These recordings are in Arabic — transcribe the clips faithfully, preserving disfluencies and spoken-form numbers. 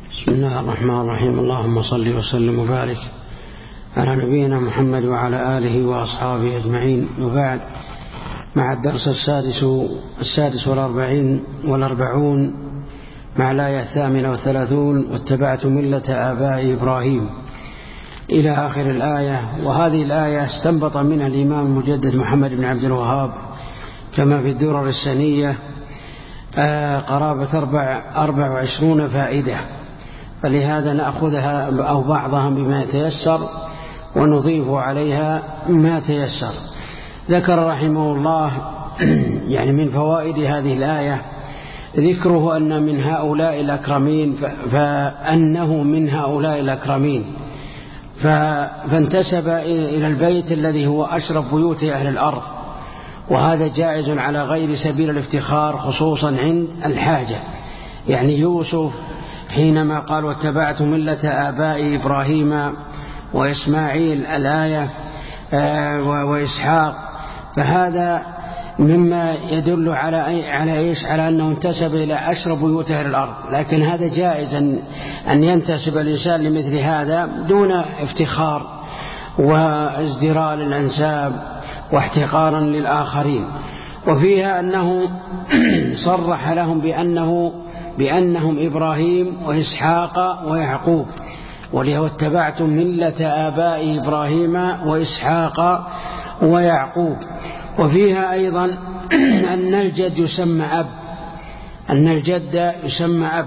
بسم الله الرحمن الرحيم. اللهم صل وسلم وبارك على نبينا محمد وعلى آله وأصحابه أجمعين، وبعد. مع الدرس السادس السادس والأربعين والأربعون مع الآية الثامنة والثلاثون: واتبعت ملة آباء إبراهيم، إلى آخر الآية. وهذه الآية استنبط منها الإمام المجدد محمد بن عبد الوهاب كما في الدرر السنية قرابة أربع, أربع وعشرون فائدة، فلهذا نأخذها أو بعضها بما يتيسر ونضيف عليها ما تيسر. ذكر رحمه الله يعني من فوائد هذه الآية ذكره أن من هؤلاء الأكرمين، فأنه من هؤلاء الأكرمين فانتسب إلى البيت الذي هو أشرف بيوت أهل الأرض، وهذا جائز على غير سبيل الافتخار، خصوصا عند الحاجة. يعني يوسف حينما قال واتبعت ملة آباء إبراهيم وإسماعيل الآية وإسحاق، فهذا مما يدل على على إيش؟ على أنه انتسب إلى أشرف بيوت أهل الأرض. لكن هذا جائز أن ينتسب الإنسان لمثل هذا دون افتخار وازدراء للأنساب واحتقارا للآخرين. وفيها أنه صرح لهم بأنه بأنهم إبراهيم وإسحاق ويعقوب، ولهو اتبعتم ملة آباء إبراهيم وإسحاق ويعقوب. وفيها أيضا أن الجد يسمى أب، أن الجد يسمى أب.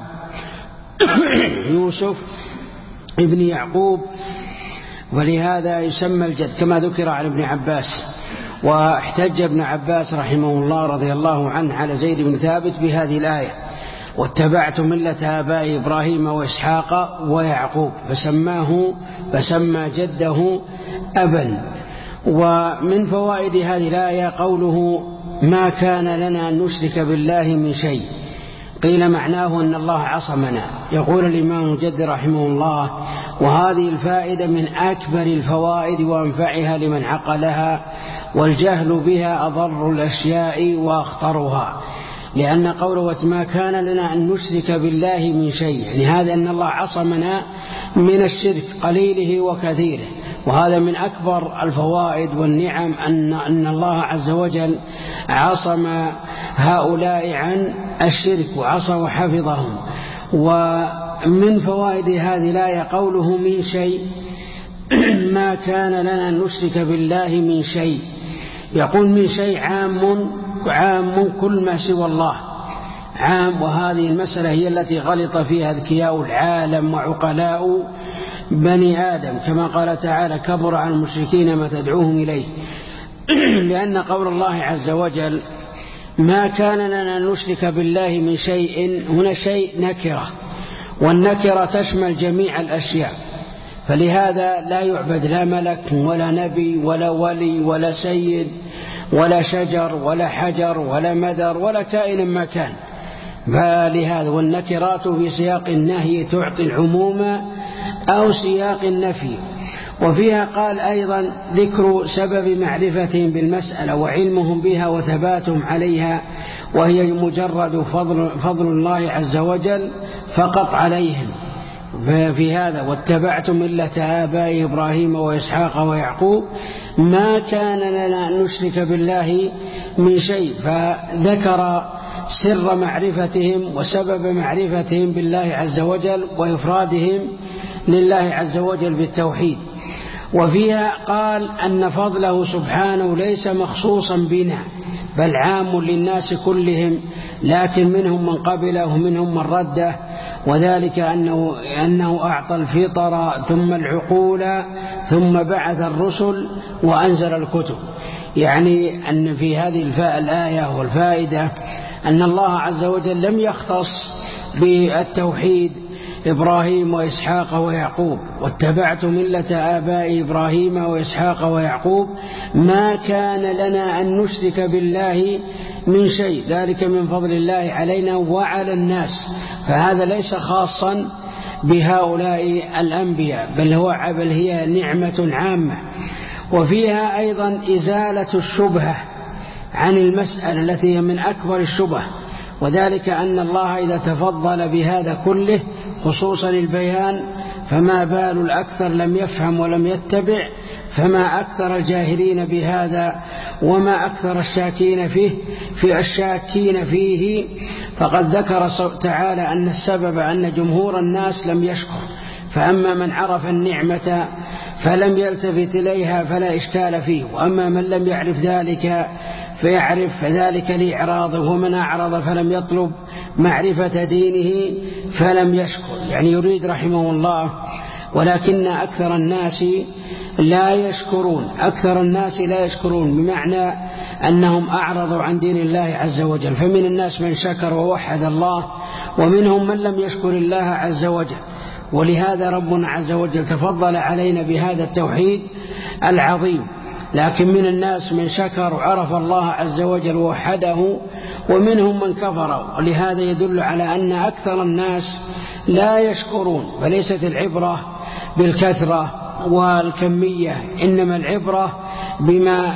يوسف ابن يعقوب، ولهذا يسمى الجد كما ذكر عن ابن عباس. واحتج ابن عباس رحمه الله رضي الله عنه على زيد بن ثابت بهذه الآية: واتبعت ملة آباء إبراهيم وإسحاق ويعقوب، فسماه فسمى جده أبا. ومن فوائد هذه الآية قوله ما كان لنا أن نشرك بالله من شيء. قيل معناه أن الله عصمنا. يقول الإمام المجدد رحمه الله: وهذه الفائدة من أكبر الفوائد وأنفعها لمن عقلها، والجهل بها أضر الأشياء وأخطرها. لأن قوله ما كان لنا أن نشرك بالله من شيء، يعني هذا أن الله عصمنا من الشرك قليله وكثيره. وهذا من أكبر الفوائد والنعم أن, أن الله عز وجل عصم هؤلاء عن الشرك وعصم وحفظهم. ومن فوائد هذه الآية قوله من شيء، ما كان لنا أن نشرك بالله من شيء. يقول من شيء عام عام كل ما سوى الله عام، وهذه المسألة هي التي غلط فيها أذكياء العالم وعقلاء بني آدم، كما قال تعالى: كبر على المشركين ما تدعوهم إليه. لأن قول الله عز وجل ما كان لنا أن نشرك بالله من شيء، هنا شيء نكرة، والنكرة تشمل جميع الأشياء، فلهذا لا يعبد لا ملك ولا نبي ولا ولي ولا سيد ولا شجر ولا حجر ولا مدر ولا كائن ما كان. فلهذا والنكرات في سياق النهي تعطي العموم أو سياق النفي. وفيها قال أيضا ذكر سبب معرفتهم بالمسألة وعلمهم بها وثباتهم عليها، وهي مجرد فضل, فضل الله عز وجل فقط عليهم. ففي هذا واتبعت ملة آباء إبراهيم وإسحاق ويعقوب ما كان لنا أن نشرك بالله من شيء، فذكر سر معرفتهم وسبب معرفتهم بالله عز وجل وإفرادهم لله عز وجل بالتوحيد. وفيها قال أن فضله سبحانه ليس مخصوصا بنا، بل عام للناس كلهم، لكن منهم من قبله ومنهم من رده، وذلك أنه, أنه أعطى الفطر ثم العقول ثم بعث الرسل وأنزل الكتب. يعني أن في هذه الآية والفائدة أن الله عز وجل لم يختص بالتوحيد إبراهيم وإسحاق ويعقوب. واتبعت ملة آباء إبراهيم وإسحاق ويعقوب ما كان لنا أن نشرك بالله من شيء، ذلك من فضل الله علينا وعلى الناس. فهذا ليس خاصا بهؤلاء الأنبياء، بل هو بل هي نعمة عامة. وفيها أيضا إزالة الشبهة عن المسألة التي هي من أكبر الشبه، وذلك أن الله إذا تفضل بهذا كله خصوصا البيان، فما بال الأكثر لم يفهم ولم يتبع، فما أكثر الجاهلين بهذا وما أكثر الشاكين فيه في الشاكين فيه. فقد ذكر تعالى أن السبب أن جمهور الناس لم يشكر، فأما من عرف النعمة فلم يلتفت إليها فلا إشكال فيه، وأما من لم يعرف ذلك فيعرف ذلك لإعراضه، ومن أعرض فلم يطلب معرفة دينه فلم يشكر. يعني يريد رحمه الله ولكن أكثر الناس لا يشكرون، أكثر الناس لا يشكرون بمعنى أنهم أعرضوا عن دين الله عز وجل. فمن الناس من شكر ووحد الله، ومنهم من لم يشكر الله عز وجل. ولهذا ربنا عز وجل تفضل علينا بهذا التوحيد العظيم. لكن من الناس من شكر وعرف الله عز وجل ووحده، ومنهم من كفر. ولهذا يدل على أن أكثر الناس لا يشكرون. فليست العبرة بالكثرة والكمية، إنما العبرة بما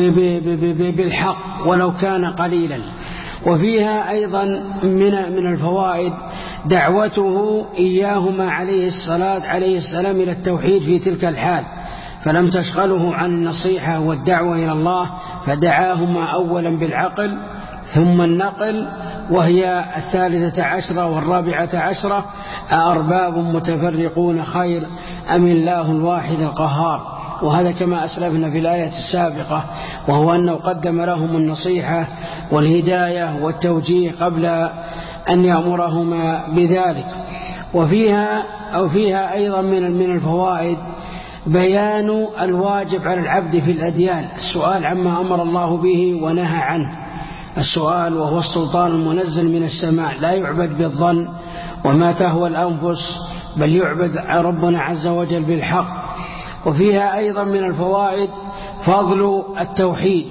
بالحق ولو كان قليلا. وفيها أيضا من من الفوائد دعوته إياهما عليه الصلاة عليه السلام إلى التوحيد في تلك الحال، فلم تشغله عن النصيحة والدعوة إلى الله، فدعاهما أولا بالعقل ثم النقل، وهي الثالثة عشرة والرابعة عشرة: أأرباب متفرقون خير أم الله الواحد القهار. وهذا كما أسلفنا في الآية السابقة، وهو أنه قدم لهم النصيحة والهداية والتوجيه قبل أن يأمرهما بذلك. وفيها أو فيها أيضا من من الفوائد بيان الواجب على العبد في الأديان، السؤال عما أمر الله به ونهى عنه. السؤال وهو السلطان المنزل من السماء، لا يعبد بالظن وما تهوى الأنفس، بل يعبد ربنا عز وجل بالحق. وفيها أيضا من الفوائد فضل التوحيد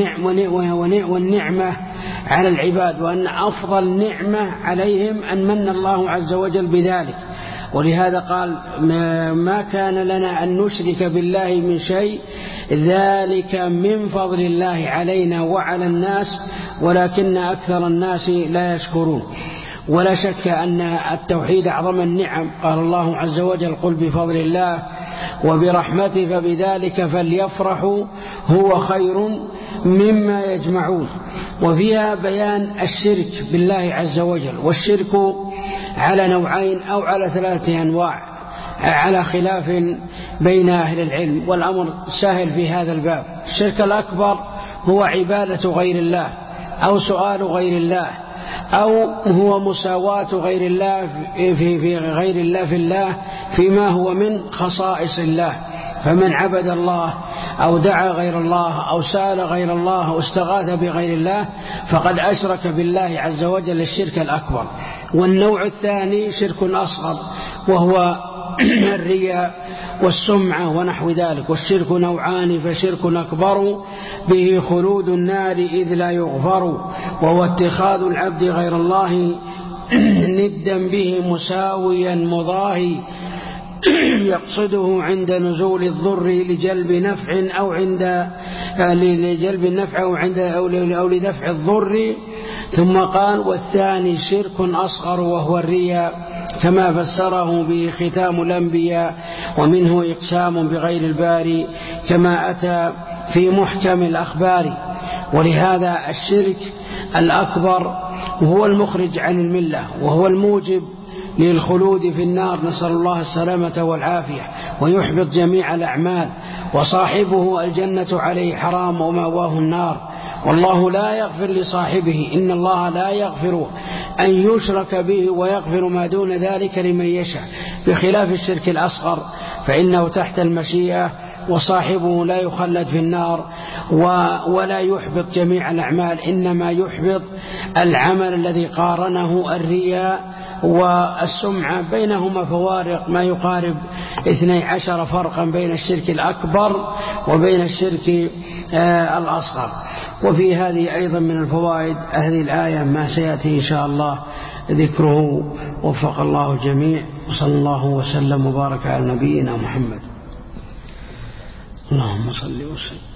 والنعمة على العباد، وأن أفضل نعمة عليهم أن من الله عز وجل بذلك. ولهذا قال: ما كان لنا أن نشرك بالله من شيء، ذلك من فضل الله علينا وعلى الناس ولكن أكثر الناس لا يشكرون. ولا شك أن التوحيد أعظم النعم. قال الله عز وجل: قل بفضل الله وبرحمته فبذلك فليفرحوا هو خير مما يجمعون. وفيها بيان الشرك بالله عز وجل، والشرك على نوعين أو على ثلاثة أنواع على خلاف بين أهل العلم، والأمر سهل في هذا الباب. الشرك الأكبر هو عبادة غير الله أو سؤال غير الله، أو هو مساواة غير الله في, في غير الله في الله فيما هو من خصائص الله. فمن عبد الله أو دعا غير الله أو سأل غير الله أو استغاث بغير الله فقد أشرك بالله عز وجل الشرك الأكبر. والنوع الثاني شرك أصغر، وهو الرياء والسمعة ونحو ذلك. والشرك نوعان: فشرك أكبر به خلود النار إذ لا يغفر، وهو اتخاذ العبد غير الله ندا به مساويا مضاهي، يقصده عند نزول الضر لجلب نفع أو عند لجلب النفع أو عند أو لدفع الضر. ثم قال: والثاني شرك أصغر وهو الرياء، كما فسره به ختام الأنبياء، ومنه إقسام بغير الباري كما أتى في محكم الأخبار. ولهذا الشرك الأكبر هو المخرج عن الملة، وهو الموجب للخلود في النار، نسأل الله السلامة والعافية، ويحبط جميع الأعمال، وصاحبه الجنة عليه حرام ومأواه النار. والله لا يغفر لصاحبه، إن الله لا يغفر أن يشرك به ويغفر ما دون ذلك لمن يشاء، بخلاف الشرك الأصغر فإنه تحت المشيئة، وصاحبه لا يخلد في النار ولا يحبط جميع الأعمال، إنما يحبط العمل الذي قارنه الرياء والسمعة. بينهما فوارق ما يقارب اثني عشر فرقا بين الشرك الأكبر وبين الشرك الأصغر. وفي هذه أيضا من الفوائد هذه الآية ما سيأتي إن شاء الله ذكره. وفق الله الجميع، وصلى الله وسلم وبارك على نبينا محمد. اللهم صل وسلم.